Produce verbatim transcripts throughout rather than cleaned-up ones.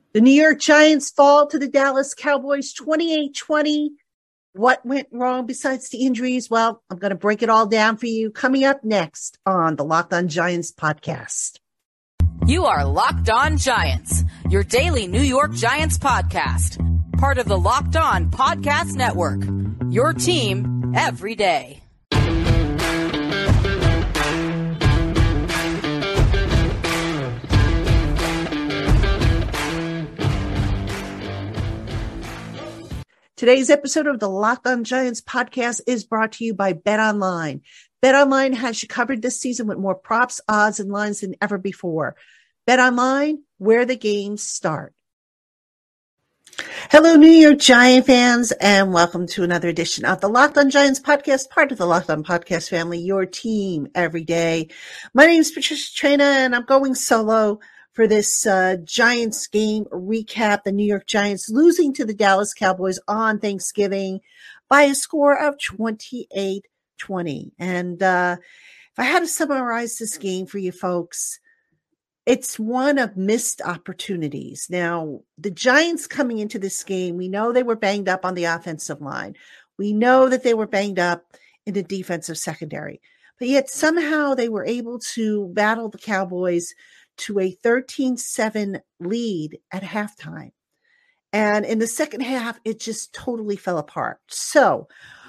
The New York Giants fall to the Dallas Cowboys twenty-eight twenty. What went wrong besides the injuries? Well, I'm going to break it all down for you coming up next on the Locked On Giants podcast. You are Locked On Giants, your daily New York Giants podcast. Part of the Locked On Podcast Network, your team every day. Today's episode of the Locked On Giants podcast is brought to you by BetOnline. BetOnline has you covered this season with more props, odds, and lines than ever before. BetOnline, where the games start. Hello, New York Giant fans, and welcome to another edition of the Locked On Giants podcast, part of the Locked On Podcast family, your team every day. My name is Patricia Traina, and I'm going solo for this uh, Giants game recap. The New York Giants losing to the Dallas Cowboys on Thanksgiving by a score of twenty-eight twenty. And uh, if I had to summarize this game for you folks, it's one of missed opportunities. Now, the Giants coming into this game, we know they were banged up on the offensive line. We know that they were banged up in the defensive secondary. But yet somehow they were able to battle the Cowboys to a thirteen seven lead at halftime. And in the second half, it just totally fell apart. So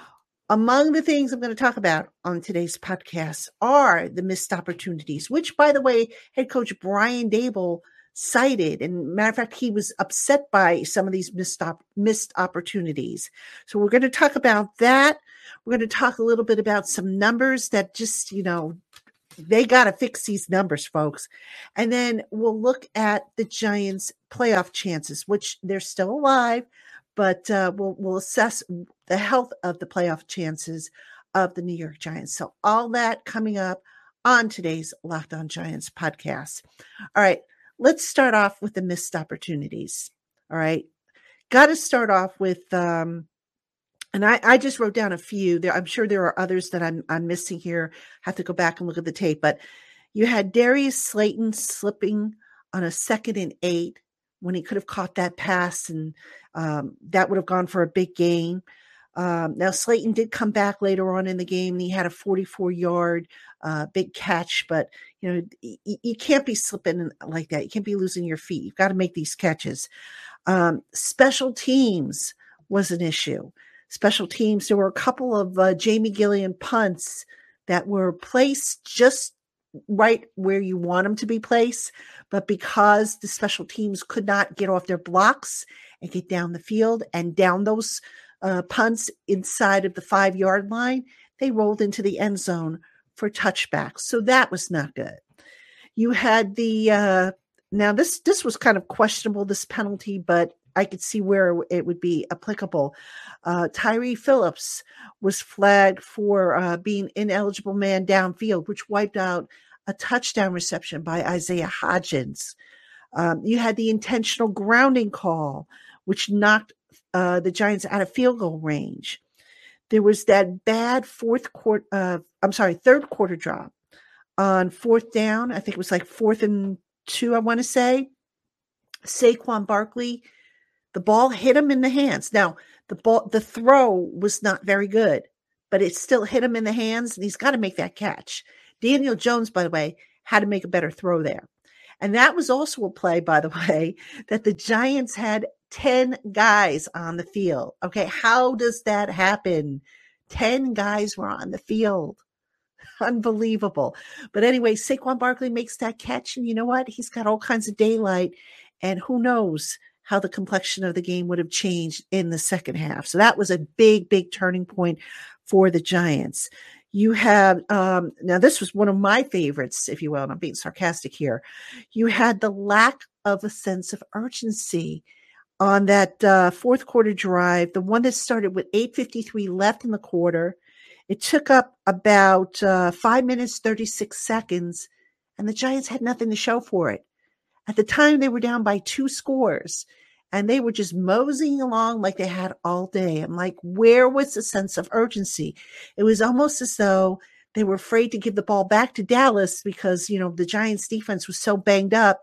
among the things I'm going to talk about on today's podcast are the missed opportunities, which, by the way, head coach Brian Daboll cited. And matter of fact, he was upset by some of these missed, op- missed opportunities. So we're going to talk about that. We're going to talk a little bit about some numbers that just, you know, they got to fix these numbers, folks. And then we'll look at the Giants' playoff chances, which they're still alive, but uh, we'll, we'll assess the health of the playoff chances of the New York Giants. So all that coming up on today's Locked On Giants podcast. All right, let's start off with the missed opportunities. All right, got to start off with um, And I, I just wrote down a few. There, I'm sure there are others that I'm I'm missing here. Have to go back and look at the tape. But you had Darius Slayton slipping on a second and eight when he could have caught that pass, and um, that would have gone for a big gain. Um, now Slayton did come back later on in the game, and he had a forty-four yard uh, big catch. But you know y- you can't be slipping like that. You can't be losing your feet. You've got to make these catches. Um, special teams was an issue. Special teams, there were a couple of uh, Jamie Gilliam punts that were placed just right where you want them to be placed, but because the special teams could not get off their blocks and get down the field and down those uh, punts inside of the five-yard line, they rolled into the end zone for touchbacks. So that was not good. You had the uh, now this this was kind of questionable, this penalty, but I could see where it would be applicable. Uh, Tyree Phillips was flagged for uh, being ineligible man downfield, which wiped out a touchdown reception by Isaiah Hodgins. Um, you had the intentional grounding call, which knocked uh, the Giants out of field goal range. There was that bad fourth quarter, uh, I'm sorry, third quarter drop on fourth down. I think it was like fourth and two, I want to say. Saquon Barkley, the ball hit him in the hands. Now, the ball, the throw was not very good, but it still hit him in the hands, and he's got to make that catch. Daniel Jones, by the way, had to make a better throw there. And that was also a play, by the way, that the Giants had ten guys on the field. Okay, how does that happen? ten guys were on the field. Unbelievable. But anyway, Saquon Barkley makes that catch, and you know what? He's got all kinds of daylight, and who knows how the complexion of the game would have changed in the second half. So that was a big, big turning point for the Giants. You have, um, now this was one of my favorites, if you will, and I'm being sarcastic here. You had the lack of a sense of urgency on that uh, fourth quarter drive, the one that started with eight fifty-three left in the quarter. It took up about uh, five minutes, thirty-six seconds, and the Giants had nothing to show for it. At the time, they were down by two scores, and they were just moseying along like they had all day. I'm like, where was the sense of urgency? It was almost as though they were afraid to give the ball back to Dallas because, you know, the Giants defense was so banged up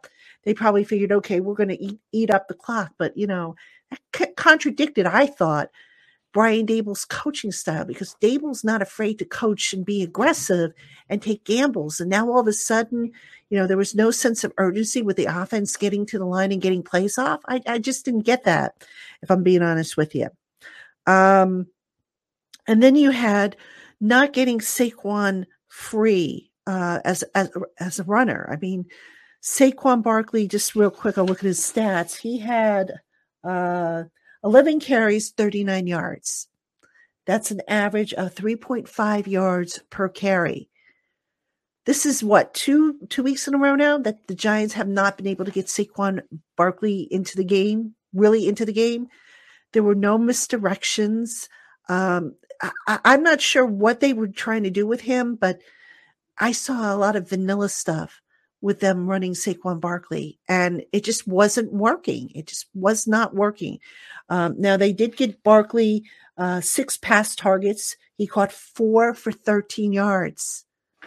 they probably figured, okay, we're going to eat, eat up the clock. But, you know, that contradicted, I thought, Brian Daboll's coaching style, because Daboll's not afraid to coach and be aggressive and take gambles. And now all of a sudden, you know, there was no sense of urgency with the offense getting to the line and getting plays off. I, I just didn't get that, if I'm being honest with you. Um, and then you had not getting Saquon free uh, as, as, as a runner. I mean, Saquon Barkley, just real quick, I'll look at his stats. He had uh, eleven carries, thirty-nine yards. That's an average of three point five yards per carry. This is what, two two weeks in a row now that the Giants have not been able to get Saquon Barkley into the game, really into the game. There were no misdirections. Um, I, I'm not sure what they were trying to do with him, but I saw a lot of vanilla stuff with them running Saquon Barkley, and it just wasn't working. It just was not working. Um, now, they did get Barkley uh, six pass targets. He caught four for thirteen yards.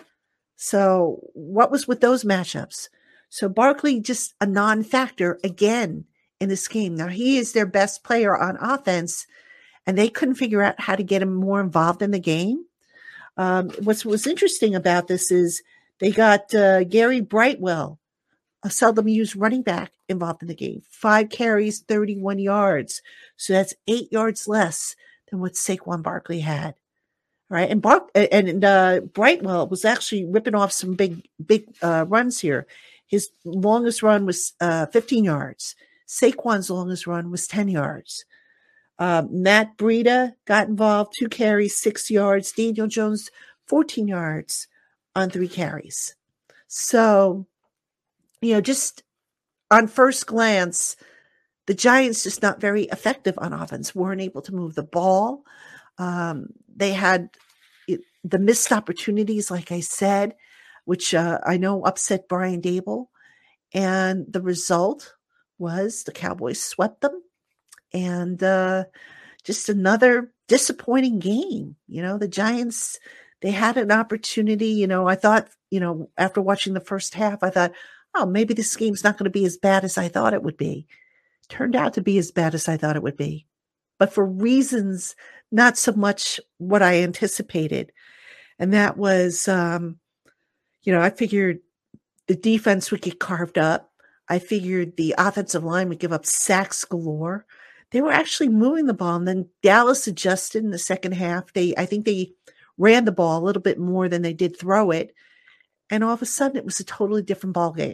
So what was with those matchups? So Barkley just a non-factor again in this game. Now, he is their best player on offense, and they couldn't figure out how to get him more involved in the game. Um, what's what's interesting about this is they got uh, Gary Brightwell, a seldom used running back, involved in the game. Five carries, thirty-one yards. So that's eight yards less than what Saquon Barkley had. Right. And Bar- and uh, Brightwell was actually ripping off some big, big uh, runs here. His longest run was uh, fifteen yards. Saquon's longest run was ten yards. Uh, Matt Breida got involved, two carries, six yards. Daniel Jones, fourteen yards on three carries. So, you know, just on first glance, the Giants just not very effective on offense, weren't able to move the ball. Um, they had it, the missed opportunities, like I said, which uh, I know upset Brian Daboll. And the result was the Cowboys swept them. And uh, just another disappointing game. You know, the Giants, they had an opportunity. You know, I thought, you know, after watching the first half, I thought, oh, maybe this game's not going to be as bad as I thought it would be. Turned out to be as bad as I thought it would be. But for reasons not so much what I anticipated. And that was, um, you know, I figured the defense would get carved up. I figured the offensive line would give up sacks galore. They were actually moving the ball, and then Dallas adjusted in the second half. They, I think they ran the ball a little bit more than they did throw it. And all of a sudden, it was a totally different ball game.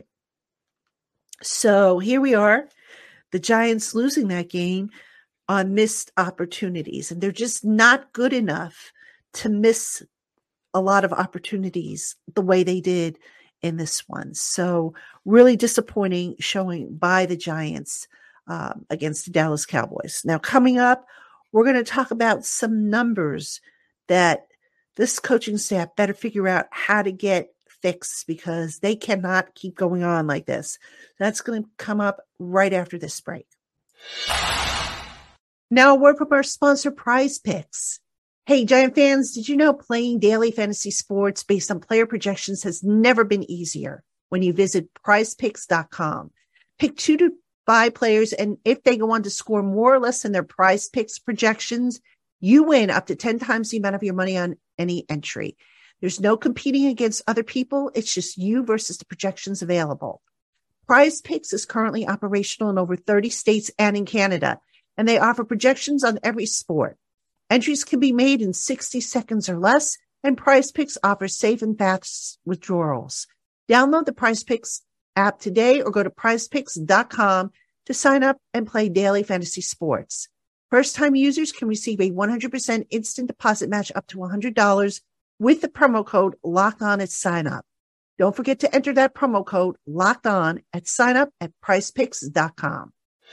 So here we are, the Giants losing that game on missed opportunities. And they're just not good enough to miss a lot of opportunities the way they did in this one. So really disappointing showing by the Giants um, against the Dallas Cowboys. Now, coming up, we're going to talk about some numbers that this coaching staff better figure out how to get fixed, because they cannot keep going on like this. That's going to come up right after this break. Now, a word from our sponsor, Prize Picks. Hey, Giant fans, did you know playing daily fantasy sports based on player projections has never been easier when you visit prize picks dot com? Pick two to five players, and if they go on to score more or less than their Prize Picks projections, you win up to ten times the amount of your money on any entry. There's no competing against other people. It's just you versus the projections available. Prize Picks is currently operational in over thirty states and in Canada, and they offer projections on every sport. Entries can be made in sixty seconds or less, and Prize Picks offers safe and fast withdrawals. Download the Prize Picks app today or go to prize picks dot com to sign up and play daily fantasy sports. First-time users can receive a one hundred percent instant deposit match up to one hundred dollars with the promo code LOCKEDON at sign-up. Don't forget to enter that promo code LOCKEDON at sign-up at prize picks dot com.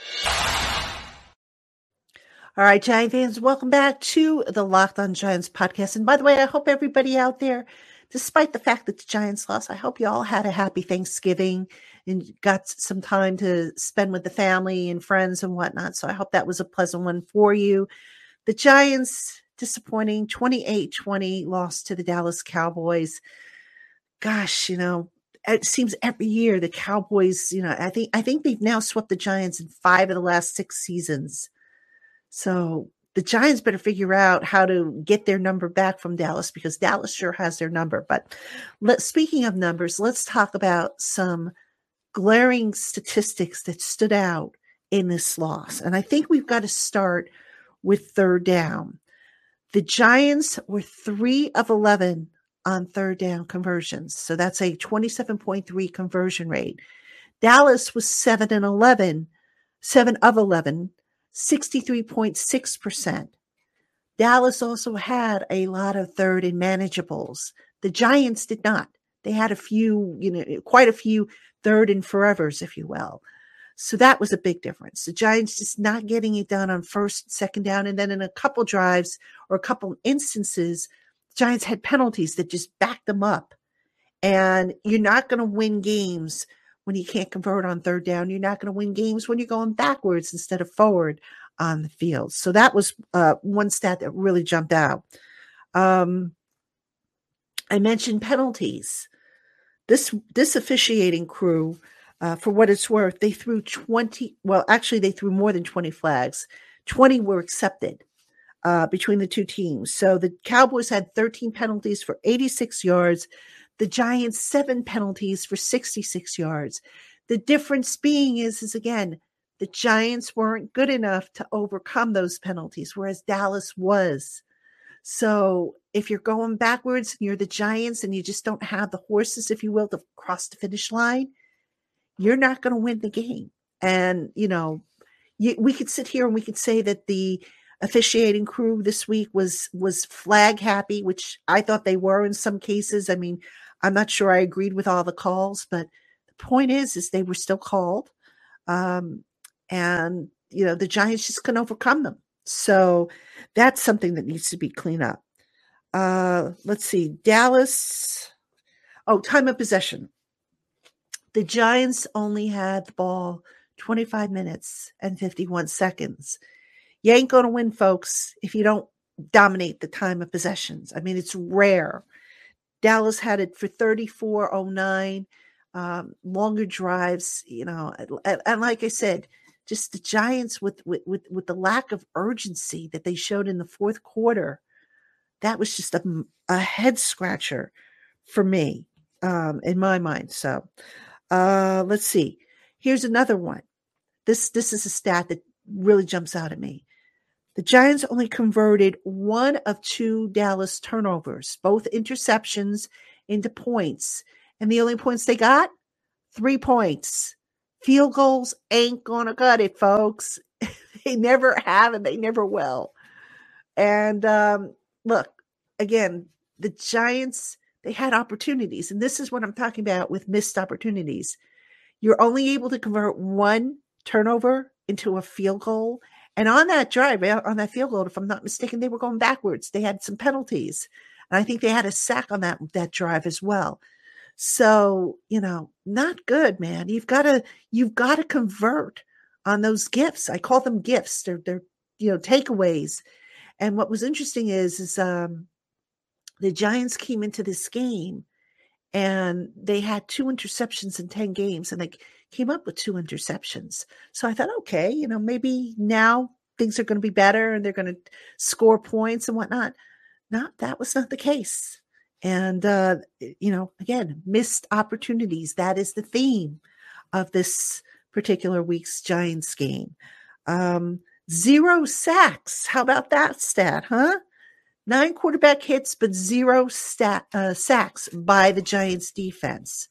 All right, Giant fans, welcome back to the Locked On Giants podcast. And by the way, I hope everybody out there, despite the fact that the Giants lost, I hope you all had a happy Thanksgiving and got some time to spend with the family and friends and whatnot. So I hope that was a pleasant one for you. The Giants, disappointing, twenty-eight twenty loss to the Dallas Cowboys. Gosh, you know, it seems every year the Cowboys, you know, I think I think they've now swept the Giants in five of the last six seasons. So the Giants better figure out how to get their number back from Dallas, because Dallas sure has their number. But let, speaking of numbers, let's talk about some glaring statistics that stood out in this loss. And I think we've got to start with third down. The Giants were three of eleven on third down conversions. So that's a twenty-seven point three conversion rate. Dallas was seven and eleven, seven of eleven, sixty-three point six percent. Dallas also had a lot of third and manageables. The Giants did not. They had a few, you know, quite a few third and forevers, if you will. So that was a big difference. The Giants just not getting it done on first, second down. And then in a couple drives or a couple instances, the Giants had penalties that just backed them up. And you're not going to win games when you can't convert on third down. You're not going to win games when you're going backwards instead of forward on the field. So that was uh, one stat that really jumped out. Um, I mentioned penalties. This, this officiating crew, Uh, for what it's worth, they threw twenty, well, actually they threw more than twenty flags. twenty were accepted uh, between the two teams. So the Cowboys had thirteen penalties for eighty-six yards. The Giants, seven penalties for sixty-six yards. The difference being is, is again, the Giants weren't good enough to overcome those penalties, whereas Dallas was. So if you're going backwards and you're the Giants and you just don't have the horses, if you will, to cross the finish line, you're not going to win the game. And, you know, you, we could sit here and we could say that the officiating crew this week was, was flag happy, which I thought they were in some cases. I mean, I'm not sure I agreed with all the calls, but the point is, is they were still called. Um, and, you know, the Giants just couldn't overcome them. So that's something that needs to be cleaned up. Uh, let's see, Dallas. Oh, time of possession. The Giants only had the ball twenty-five minutes and fifty-one seconds. You ain't going to win, folks, if you don't dominate the time of possessions. I mean, it's rare. Dallas had it for thirty-four oh nine, um, longer drives, you know, and, and like I said, just the Giants with, with, with, with the lack of urgency that they showed in the fourth quarter, that was just a, a head scratcher for me, um, in my mind. So, Uh, let's see. Here's another one. This, this is a stat that really jumps out at me. The Giants only converted one of two Dallas turnovers, both interceptions, into points. And the only points they got? Three points. Field goals ain't gonna cut it, folks. They never have and they never will. And um, look, again, the Giants, they had opportunities. And this is what I'm talking about with missed opportunities. You're only able to convert one turnover into a field goal. And on that drive, on that field goal, if I'm not mistaken, they were going backwards. They had some penalties. And I think they had a sack on that, that drive as well. So, you know, not good, man. You've got to, you've got to convert on those gifts. I call them gifts. They're, they're, you know, takeaways. And what was interesting is, is, um, the Giants came into this game and they had two interceptions in ten games and they came up with two interceptions. So I thought, okay, you know, maybe now things are going to be better and they're going to score points and whatnot. No, that was not the case. And, uh, you know, again, missed opportunities. That is the theme of this particular week's Giants game. Um, zero sacks. How about that stat, huh? Nine quarterback hits, but zero stat, uh, sacks by the Giants defense.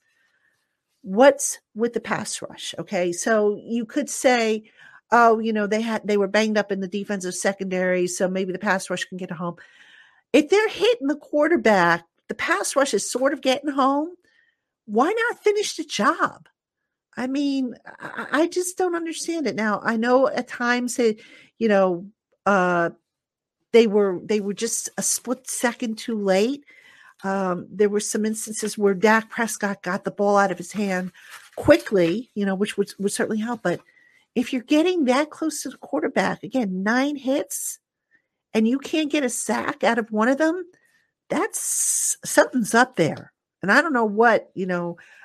What's with the pass rush? Okay, so you could say, oh, you know, they had they were banged up in the defensive secondary, so maybe the pass rush can get home. If they're hitting the quarterback, the pass rush is sort of getting home. Why not finish the job? I mean, I, I just don't understand it. Now, I know at times that, you know, uh, They were they were just a split second too late. Um, there were some instances where Dak Prescott got the ball out of his hand quickly, you know, which would, would certainly help. But if you're getting that close to the quarterback, again, nine hits, and you can't get a sack out of one of them, that's something's up there. And I don't know what, you know,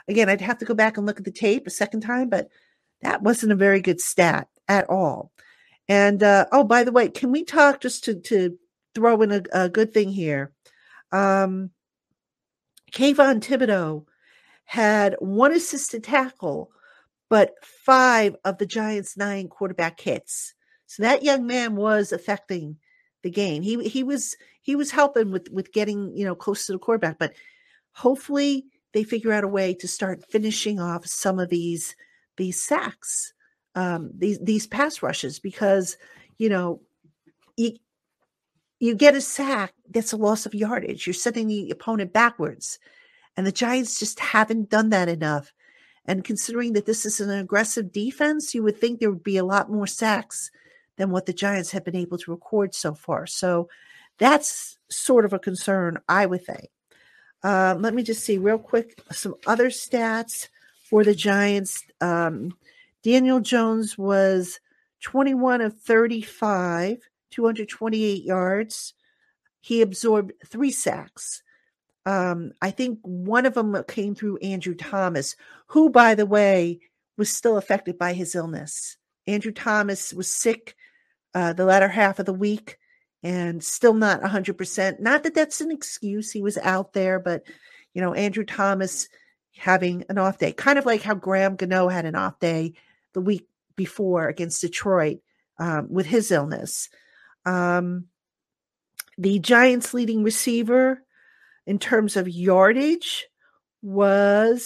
again, I'd have to go back and look at the tape a second time, but that wasn't a very good stat at all. And, uh, oh, by the way, can we talk just to, to throw in a, a good thing here? Um, Kayvon Thibodeau had one assisted tackle, but five of the Giants' nine quarterback hits. So that young man was affecting the game. He he was he was helping with, with getting, you know, close to the quarterback. But hopefully they figure out a way to start finishing off some of these these sacks, um, these these pass rushes, because, you know, you you get a sack, that's a loss of yardage. You're sending the opponent backwards. And the Giants just haven't done that enough. And considering that this is an aggressive defense, you would think there would be a lot more sacks than what the Giants have been able to record so far. So that's sort of a concern, I would think. Uh, let me just see real quick some other stats for the Giants. Um, Daniel Jones was twenty-one of thirty-five, two hundred twenty-eight yards. He absorbed three sacks. Um, I think one of them came through Andrew Thomas, who, by the way, was still affected by his illness. Andrew Thomas was sick uh, the latter half of the week and still not one hundred percent. Not that that's an excuse. He was out there, but, you know, Andrew Thomas having an off day, kind of like how Graham Gano had an off day the week before against Detroit um, with his illness. Um, the Giants' leading receiver in terms of yardage was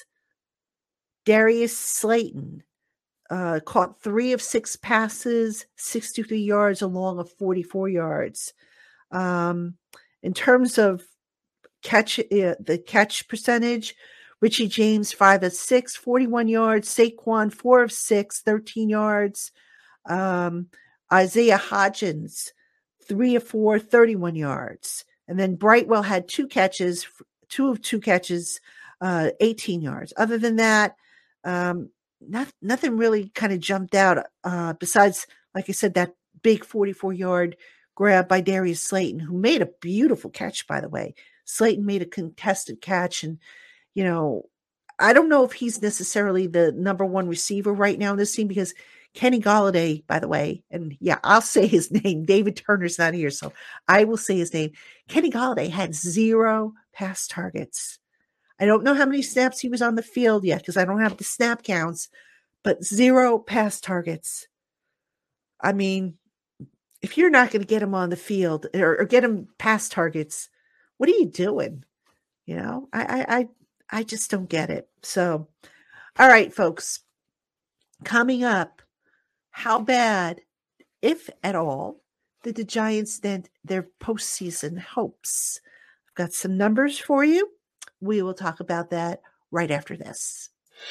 Darius Slayton. Uh, caught three of six passes, sixty-three yards along of forty-four yards. Um, in terms of catch, uh, the catch percentage, Richie James, five of six, forty-one yards. Saquon, four of six, thirteen yards. Um, Isaiah Hodgins, three of four, thirty-one yards. And then Brightwell had two catches, two of two catches, uh, eighteen yards. Other than that, um, not, nothing really kind of jumped out uh, besides, like I said, that big forty-four-yard grab by Darius Slayton, who made a beautiful catch, by the way. Slayton made a contested catch. And, you know, I don't know if he's necessarily the number one receiver right now in this team, because Kenny Golladay, by the way, and yeah, I'll say his name. David Turner's not here, so I will say his name. Kenny Golladay had zero pass targets. I don't know how many snaps he was on the field yet because I don't have the snap counts, but zero pass targets. I mean, if you're not going to get him on the field or, or get him pass targets, what are you doing? You know, I, I, I, I just don't get it. So, all right, folks, coming up, how bad, if at all, did the Giants dent their postseason hopes? I've got some numbers for you. We will talk about that right after this.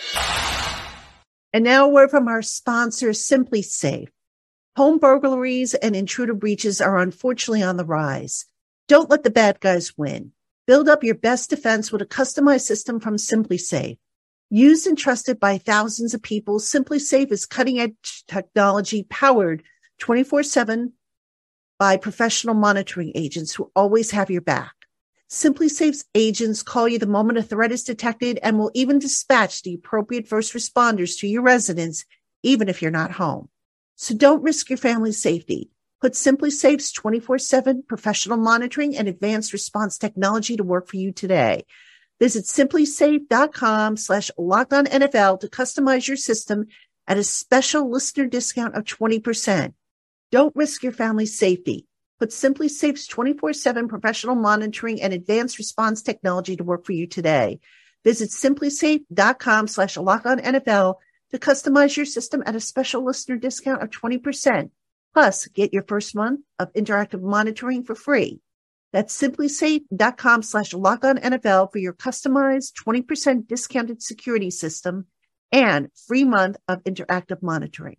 And now a word from our sponsor, Simply Safe. Home burglaries and intruder breaches are unfortunately on the rise. Don't let the bad guys win. Build up your best defense with a customized system from Simply Safe. Used and trusted by thousands of people, Simply Safe is cutting-edge technology powered twenty-four seven by professional monitoring agents who always have your back. Simply Safe's agents call you the moment a threat is detected and will even dispatch the appropriate first responders to your residence, even if you're not home. So don't risk your family's safety. Put Simply Safe's twenty-four seven professional monitoring and advanced response technology to work for you today. Visit simplysafe.com slash locked on NFL to customize your system at a special listener discount of twenty percent. Don't risk your family's safety. Put Simply Safe's twenty-four seven professional monitoring and advanced response technology to work for you today. Visit simplysafe.com slash locked on NFL to customize your system at a special listener discount of twenty percent. Plus, get your first month of interactive monitoring for free. That's simplysafe.com slash locked on NFL for your customized twenty percent discounted security system and free month of interactive monitoring.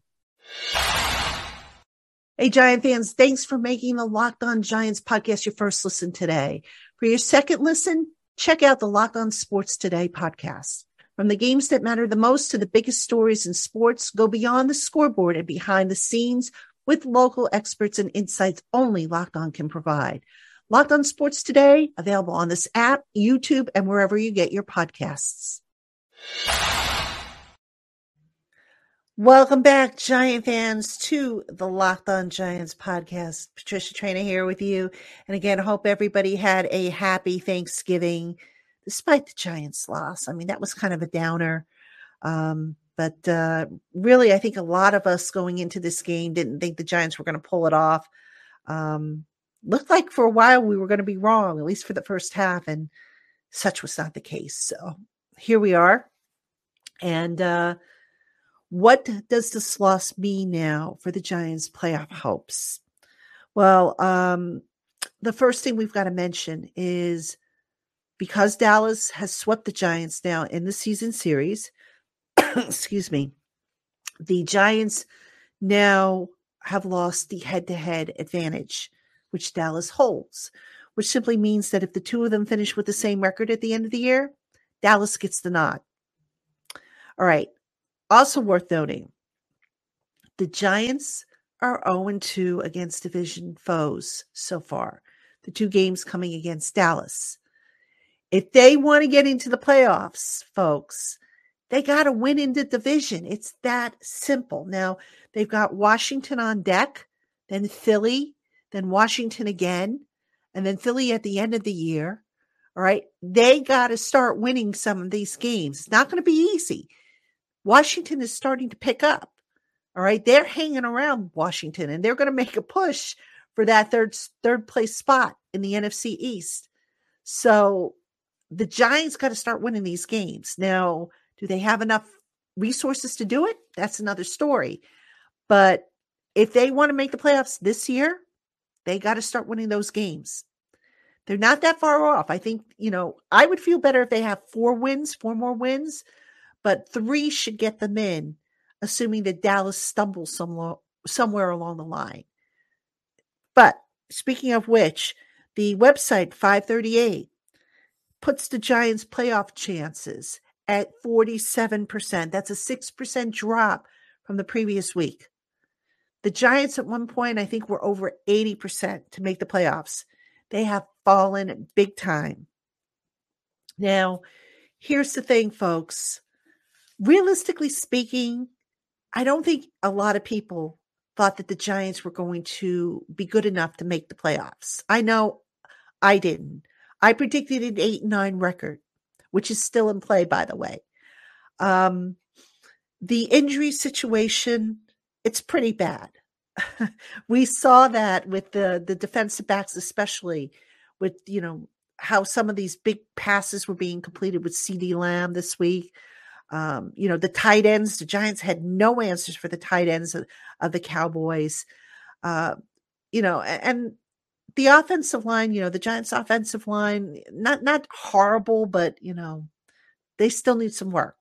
Hey, Giant fans, thanks for making the Locked On Giants podcast your first listen today. For your second listen, check out the Locked On Sports Today podcast. From the games that matter the most to the biggest stories in sports, go beyond the scoreboard and behind the scenes with local experts and insights only Locked On can provide. Locked On Sports Today, available on this app, YouTube, and wherever you get your podcasts. Welcome back, Giant fans, to the Locked On Giants podcast. Patricia Traina here with you. And again, hope everybody had a happy Thanksgiving, despite the Giants' loss. I mean, that was kind of a downer. Um, but uh, really, I think a lot of us going into this game didn't think the Giants were going to pull it off. Um, looked like for a while we were going to be wrong, at least for the first half, and such was not the case. So here we are. And uh, what does this loss mean now for the Giants' playoff hopes? Well, um, the first thing we've got to mention is because Dallas has swept the Giants now in the season series, excuse me, the Giants now have lost the head-to-head advantage, which Dallas holds, which simply means that if the two of them finish with the same record at the end of the year, Dallas gets the nod. All right. Also worth noting, the Giants are oh and two against division foes so far, the two games coming against Dallas. If they want to get into the playoffs, folks, they got to win in the division. It's that simple. Now, they've got Washington on deck, then Philly, then Washington again, and then Philly at the end of the year. All right. They got to start winning some of these games. It's not going to be easy. Washington is starting to pick up. All right. They're hanging around Washington, and they're going to make a push for that third, third place spot in the N F C East. So the Giants got to start winning these games. Now, do they have enough resources to do it? That's another story. But if they want to make the playoffs this year, they got to start winning those games. They're not that far off. I think, you know, I would feel better if they have four wins, four more wins. But three should get them in, assuming that Dallas stumbles some, somewhere along the line. But speaking of which, the website five thirty-eight puts the Giants' playoff chances at forty-seven percent. That's a six percent drop from the previous week. The Giants at one point, I think, were over eighty percent to make the playoffs. They have fallen big time. Now, here's the thing, folks. Realistically speaking, I don't think a lot of people thought that the Giants were going to be good enough to make the playoffs. I know I didn't. I predicted an eight and nine record, which is still in play, by the way. Um, the injury situation, it's pretty bad. We saw that with the, the defensive backs, especially with, you know, how some of these big passes were being completed with CeeDee Lamb this week. Um, you know, the tight ends, the Giants had no answers for the tight ends of, of the Cowboys. Uh, you know, and, and the offensive line, you know, the Giants offensive line, not, not horrible, but, you know, they still need some work.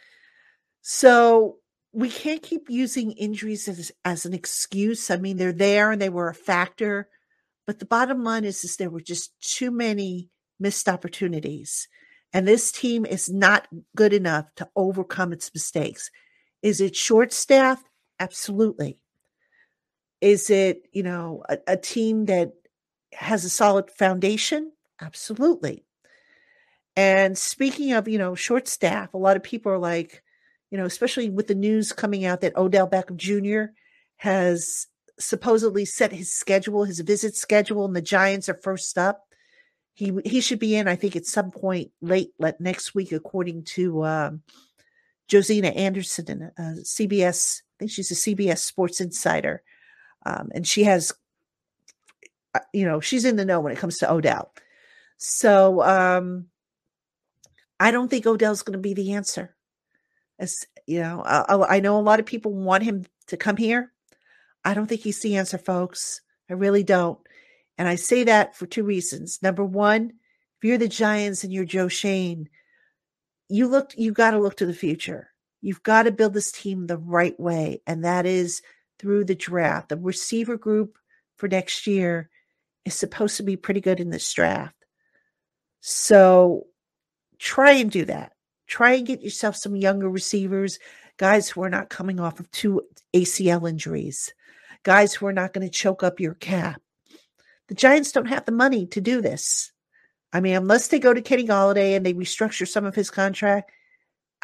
So we can't keep using injuries as, as an excuse. I mean, they're there and they were a factor, but the bottom line is, is there were just too many missed opportunities. And this team is not good enough to overcome its mistakes. Is it short-staffed? Absolutely. Is it, you know, a, a team that has a solid foundation? Absolutely. And speaking of, you know, short-staff, a lot of people are like, you know, especially with the news coming out that Odell Beckham Junior has supposedly set his schedule, his visit schedule, and the Giants are first up. He he should be in, I think, at some point late like next week, according to um, Josina Anderson, uh, C B S. I think she's a C B S Sports Insider, um, and she has, you know, she's in the know when it comes to Odell. So um, I don't think Odell's going to be the answer. As you know, I, I know a lot of people want him to come here. I don't think he's the answer, folks. I really don't. And I say that for two reasons. Number one, if you're the Giants and you're Joe Schoen, you look, you got to look to the future. You've got to build this team the right way. And that is through the draft. The receiver group for next year is supposed to be pretty good in this draft. So try and do that. Try and get yourself some younger receivers, guys who are not coming off of two A C L injuries, guys who are not going to choke up your cap. The Giants don't have the money to do this. I mean, unless they go to Kenny Golladay and they restructure some of his contract,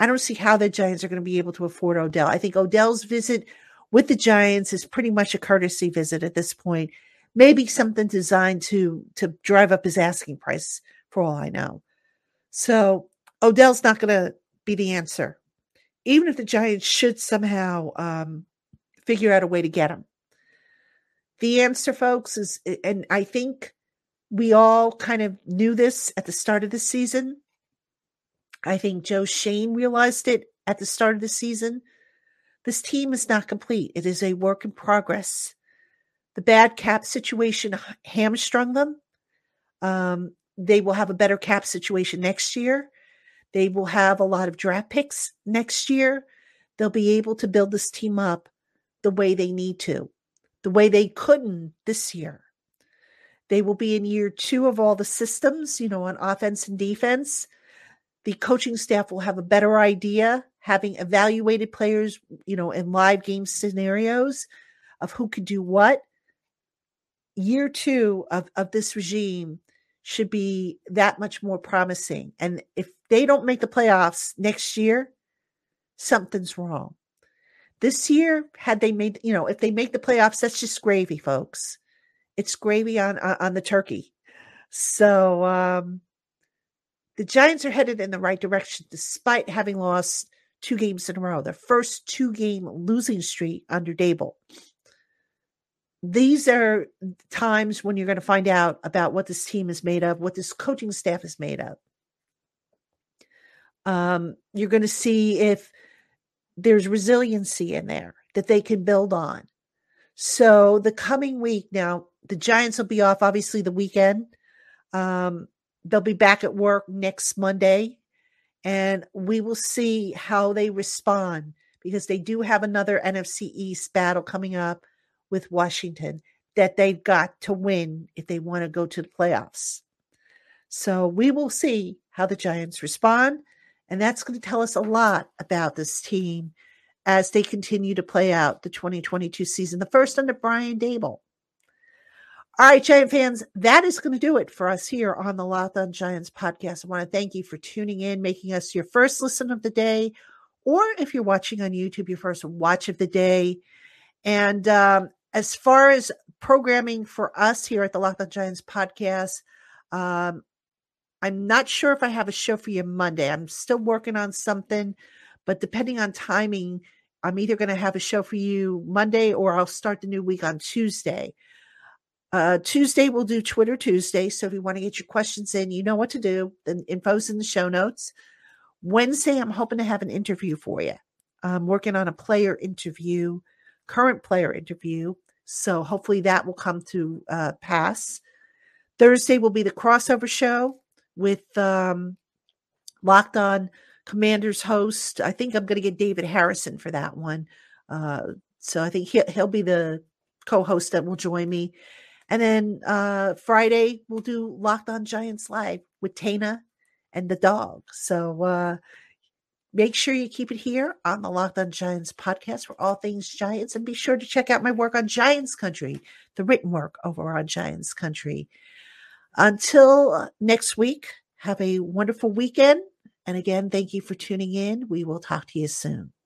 I don't see how the Giants are going to be able to afford Odell. I think Odell's visit with the Giants is pretty much a courtesy visit at this point. Maybe something designed to, to drive up his asking price, for all I know. So Odell's not going to be the answer, even if the Giants should somehow um, figure out a way to get him. The answer, folks, is, and I think we all kind of knew this at the start of the season. I think Joe Schoen realized it at the start of the season. This team is not complete. It is a work in progress. The bad cap situation hamstrung them. Um, they will have a better cap situation next year. They will have a lot of draft picks next year. They'll be able to build this team up the way they need to, the way they couldn't this year. They will be in year two of all the systems, you know, on offense and defense. The coaching staff will have a better idea, having evaluated players, you know, in live game scenarios of who could do what. Year two of, of this regime should be that much more promising. And if they don't make the playoffs next year, something's wrong. This year, had they made, you know, if they make the playoffs, that's just gravy, folks. It's gravy on, on, on the turkey. So um, the Giants are headed in the right direction despite having lost two games in a row, their first two-game losing streak under Dable. These are times when you're going to find out about what this team is made of, what this coaching staff is made of. Um, you're going to see if there's resiliency in there that they can build on. So the coming week now, the Giants will be off, obviously, the weekend. Um, they'll be back at work next Monday, and we will see how they respond because they do have another N F C East battle coming up with Washington that they've got to win if they want to go to the playoffs. So we will see how the Giants respond, and that's going to tell us a lot about this team as they continue to play out the twenty twenty-two season, the first under Brian Dable. All right, Giant fans, that is going to do it for us here on the Locked On Giants podcast. I want to thank you for tuning in, making us your first listen of the day, or if you're watching on YouTube, your first watch of the day. And um, as far as programming for us here at the Locked On Giants podcast, um, I'm not sure if I have a show for you Monday. I'm still working on something, but depending on timing, I'm either going to have a show for you Monday or I'll start the new week on Tuesday. Uh, Tuesday, we'll do Twitter Tuesday. So if you want to get your questions in, you know what to do. The info's in the show notes. Wednesday, I'm hoping to have an interview for you. I'm working on a player interview, current player interview. So hopefully that will come to uh, pass. Thursday will be the crossover show with um, Locked On Commanders host. I think I'm going to get David Harrison for that one. Uh, so I think he'll, he'll be the co-host that will join me. And then uh, Friday, we'll do Locked On Giants Live with Tana and the dog. So uh, make sure you keep it here on the Locked On Giants podcast for all things Giants. And be sure to check out my work on Giants Country, the written work over on Giants Country. Until next week, have a wonderful weekend. And again, thank you for tuning in. We will talk to you soon.